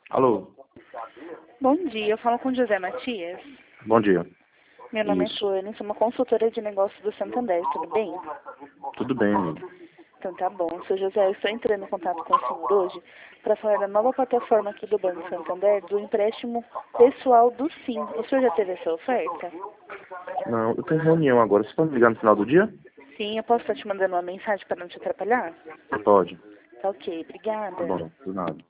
Alô, Bom dia, eu falo com José Matias. bom dia. Meu nome Isso. é Suane, sou uma consultora de negócios do Santander, tudo bem? Tudo bem, amigo. Então tá bom. Sou José, eu estou entrando em contato com o senhor hoje para falar da nova plataforma aqui do Banco Santander, do empréstimo pessoal do SIM. O senhor já teve essa oferta? Não, eu tenho reunião agora. Você pode me ligar no final do dia? Sim, eu posso estar te mandando uma mensagem para não te atrapalhar? Pode. Tá ok, Tá obrigada. bom, do nada.